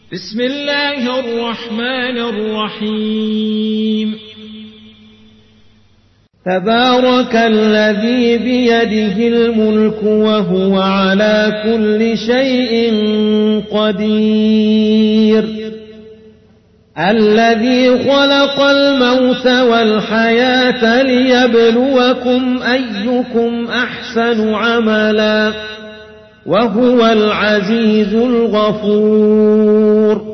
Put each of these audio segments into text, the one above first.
بسم الله الرحمن الرحيم. تبارك الذي بيده الملك وهو على كل شيء قدير، الذي خلق الموت والحياة ليبلوكم أيكم أحسن عملا وهو العزيز الغفور،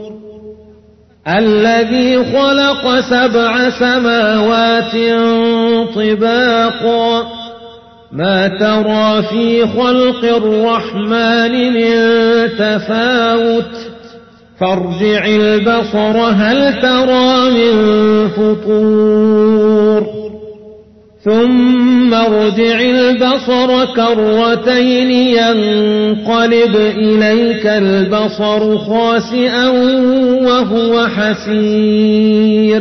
الذي خلق 7 سماوات طباقا ما ترى في خلق الرحمن من تفاوت فارجع البصر هل ترى من فطور ثم ارجع البصر كرتين ينقلب إليك البصر خاسئا وهو حسير،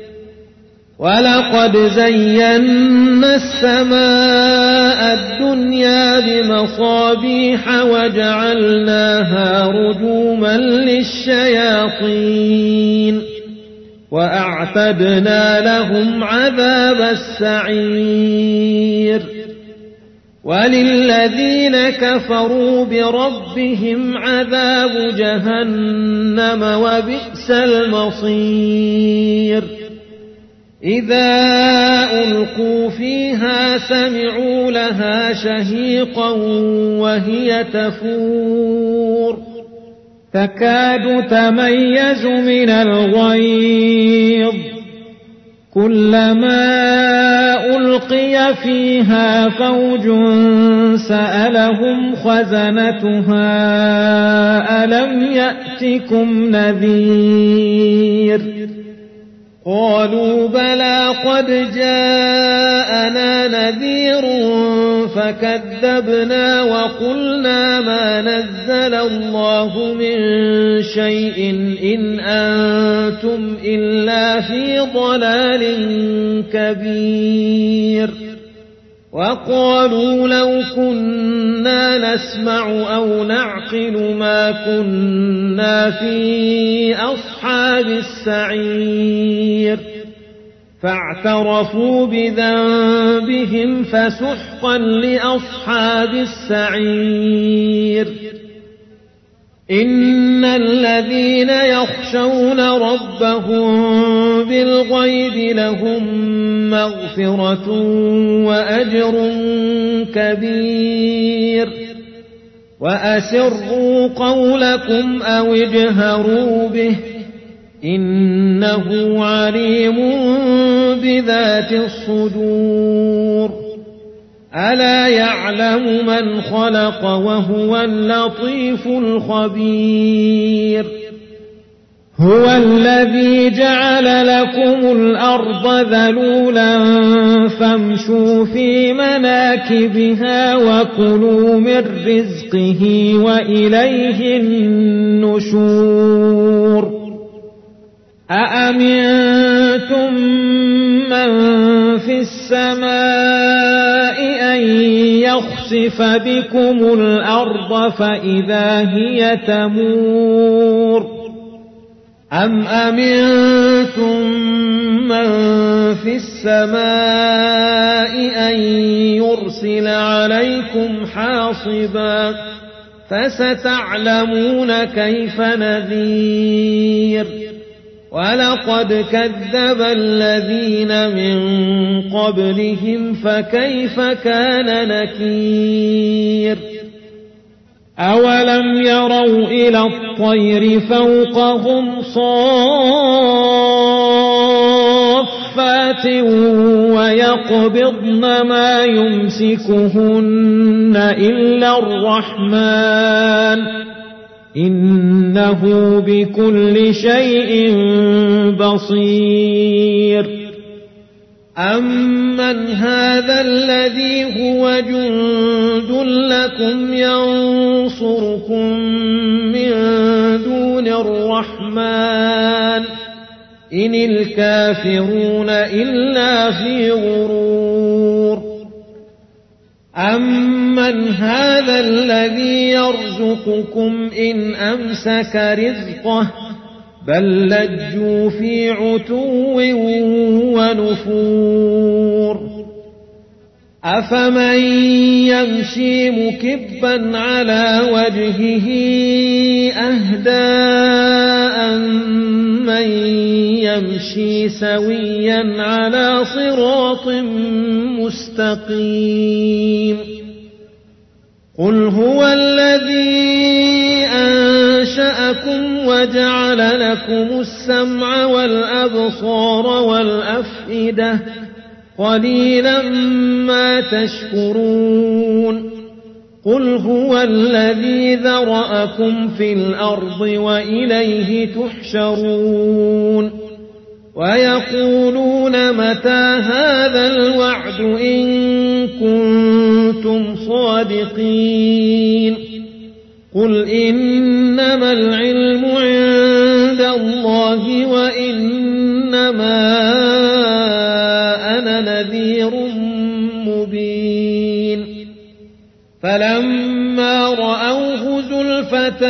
ولقد زينا السماء الدنيا بمصابيح وجعلناها رجوما للشياطين وأعتدنا لهم عذاب السعير، وللذين كفروا بربهم عذاب جهنم وبئس المصير. إذا ألقوا فيها سمعوا لها شهيقا وهي تفور تكاد تميز من الغيظ، كلما ألقي فيها فوج سألهم خزنتها ألم يأتكم نذير، قالوا بلى قد جاءنا نذير فكذبنا وقلنا ما نزل الله من شيء إن أنتم إلا في ضلال كبير، وقالوا لو كنا نسمع أو نعقل ما كنا في أصحاب السعير، فاعترفوا بذنبهم فسحقا لأصحاب السعير. إن الذين يخشون ربهم بالغيب لهم مغفرة وأجر كبير، وأسروا قولكم أو اجهروا به إنه عليم بذات الصدور، ألا يعلم من خلق وهو اللطيف الخبير. هو الذي جعل لكم الأرض ذلولا فامشوا في مناكبها وكلوا من رزقه وإليه النشور. أأمنتم من في السماء أن يخسف بكم الأرض فإذا هي تمور، أم أمنتم من في السماء أن يرسل عليكم حاصبا فستعلمون كيف نذير. ولقد كذب الذين من قبلهم فكيف كان نكير. أولم يروا إلى الطير فوقهم صافات ويقبضن ما يمسكهن إلا الرحمن إنه بكل شيء بصير. أمن هذا الذي هو جند لكم ينصركم من دون الرحمن إن الكافرون إلا في غرور. أمن أَمَّنْ هَذَا الَّذِي يَرْزُقُكُمْ إِنْ أَمْسَكَ رِزْقَهُ بَل لَّجُّوا فِي عُتُوٍّ ونفور أَفَمَن يَمْشِي مُكِبًّا عَلَى وَجْهِهِ أَهْدَىٰ أَمَّن يَمْشِي سَوِيًّا عَلَى صِرَاطٍ مُّسْتَقِيمٍ قُلْ هُوَ الَّذِي أَنشَأَكُمْ وَجَعَلَ لَكُمُ السَّمْعَ وَالْأَبْصَارَ وَالْأَفْئِدَةَ قَلِيلًا مَا تَشْكُرُونَ قُلْ هُوَ الَّذِي ذَرَأَكُمْ فِي الْأَرْضِ وَإِلَيْهِ تُحْشَرُونَ وَيَقُولُونَ مَتَىٰ هَٰذَا الْوَعْدُ إِن كُنتُمْ صَادِقِينَ قُلْ إِنَّمَا الْعِلْمُ عِندَ اللَّهِ وَإِنَّمَا أَنَا نَذِيرٌ مُّبِينٌ فَلَمَّا رَأَوْهُ زُلْفَةً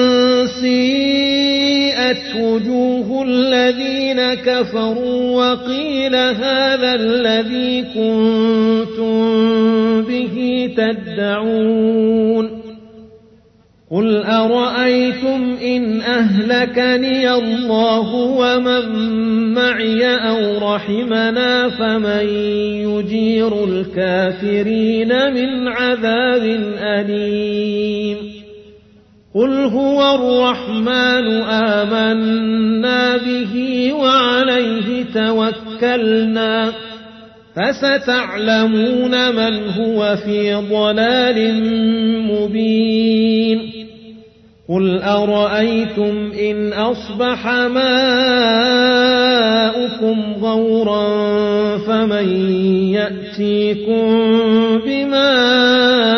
سِيئَتْ وُجُوهُ الَّذِينَ كَفَرُوا وَقِيلَ هَٰذَا الَّذِي كُنتُم بِهِ تَدَّعُونَ قُلْ أَرَأَيْتُمْ إِنْ أَهْلَكَنِيَ اللَّهُ وَمَن مَّعِيَ أَوْ رَحِمَنَا فَمَن يُجِيرُ الْكَافِرِينَ مِنْ عَذَابٍ أَلِيمٍ قُلْ هُوَ الرَّحْمَٰنُ آمَنَّا بِهِ وَعَلَيْهِ تَوَكَّلْنَا فَسَتَعْلَمُونَ مَنْ هُوَ فِي ضَلَالٍ مُّبِينٍ قُلْ أَرَأَيْتُمْ إِنْ أَصْبَحَ مَاؤُكُمْ غَوْرًا فَمَن يَأْتِيكُم بِمَاءٍ